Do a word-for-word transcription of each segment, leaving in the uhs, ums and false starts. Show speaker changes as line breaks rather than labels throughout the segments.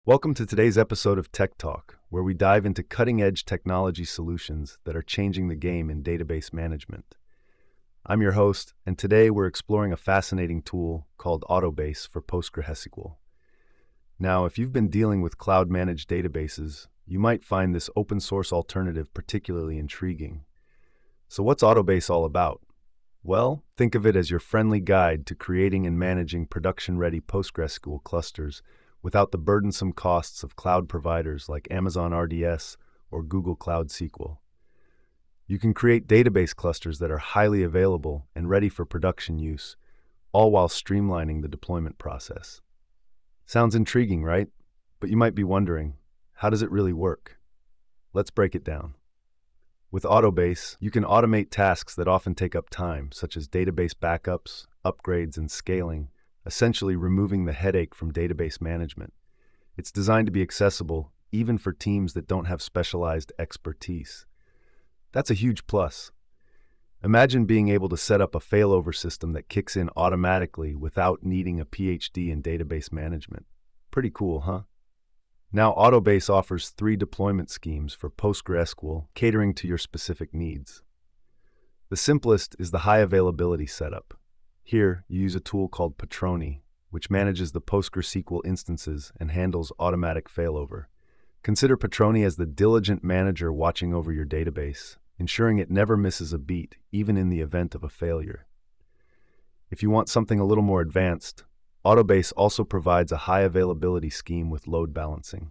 Welcome to today's episode of Tech Talk, where we dive into cutting-edge technology solutions that are changing the game in database management. I'm your host, and today we're exploring a fascinating tool called Autobase for PostgreSQL. Now, if you've been dealing with cloud-managed databases, you might find this open-source alternative particularly intriguing. So what's Autobase all about? Well, think of it as your friendly guide to creating and managing production-ready PostgreSQL clusters without the burdensome costs of cloud providers like Amazon R D S or Google Cloud S Q L. You can create database clusters that are highly available and ready for production use, all while streamlining the deployment process. Sounds intriguing, right? But you might be wondering, how does it really work? Let's break it down. With Autobase, you can automate tasks that often take up time, such as database backups, upgrades, and scaling, essentially removing the headache from database management. It's designed to be accessible even for teams that don't have specialized expertise. That's a huge plus. Imagine being able to set up a failover system that kicks in automatically without needing a P H D in database management. Pretty cool, huh? Now, Autobase offers three deployment schemes for PostgreSQL, catering to your specific needs. The simplest is the high availability setup. Here, you use a tool called Patroni, which manages the PostgreSQL instances and handles automatic failover. Consider Patroni as the diligent manager watching over your database, ensuring it never misses a beat, even in the event of a failure. If you want something a little more advanced, Autobase also provides a high availability scheme with load balancing.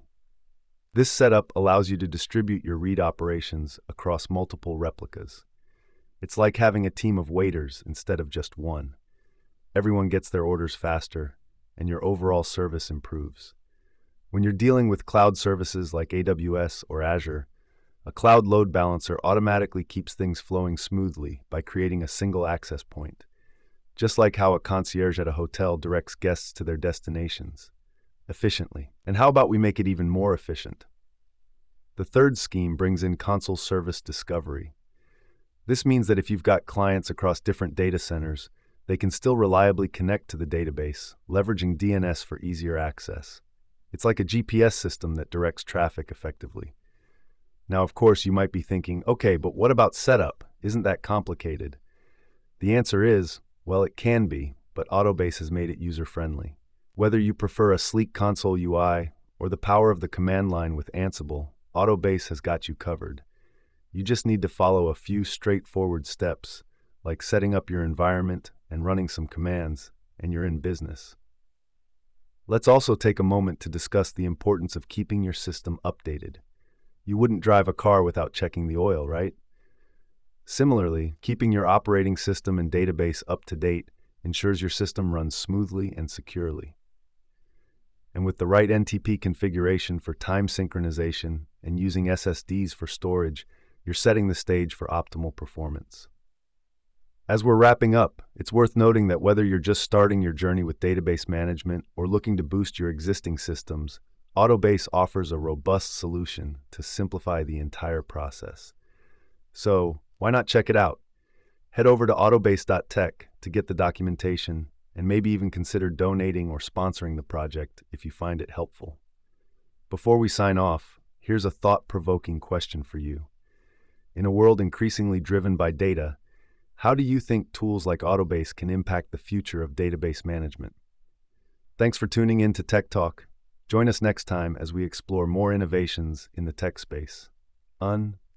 This setup allows you to distribute your read operations across multiple replicas. It's like having a team of waiters instead of just one. Everyone gets their orders faster, and your overall service improves. When you're dealing with cloud services like A W S or Azure, a cloud load balancer automatically keeps things flowing smoothly by creating a single access point, just like how a concierge at a hotel directs guests to their destinations, efficiently. And how about we make it even more efficient? The third scheme brings in console service discovery. This means that if you've got clients across different data centers, they can still reliably connect to the database, leveraging D N S for easier access. It's like a G P S system that directs traffic effectively. Now, of course, you might be thinking, okay, but what about setup? Isn't that complicated? The answer is, well, it can be, but Autobase has made it user-friendly. Whether you prefer a sleek console U I or the power of the command line with Ansible, Autobase has got you covered. You just need to follow a few straightforward steps, like setting up your environment and running some commands, and you're in business. Let's also take a moment to discuss the importance of keeping your system updated. You wouldn't drive a car without checking the oil, right? Similarly, keeping your operating system and database up to date ensures your system runs smoothly and securely. And with the right N T P configuration for time synchronization and using S S Ds for storage, you're setting the stage for optimal performance. As we're wrapping up, it's worth noting that whether you're just starting your journey with database management or looking to boost your existing systems, Autobase offers a robust solution to simplify the entire process. So, why not check it out? Head over to autobase dot tech to get the documentation and maybe even consider donating or sponsoring the project if you find it helpful. Before we sign off, here's a thought-provoking question for you. In a world increasingly driven by data, how do you think tools like Autobase can impact the future of database management? Thanks for tuning in to Tech Talk. Join us next time as we explore more innovations in the tech space. Un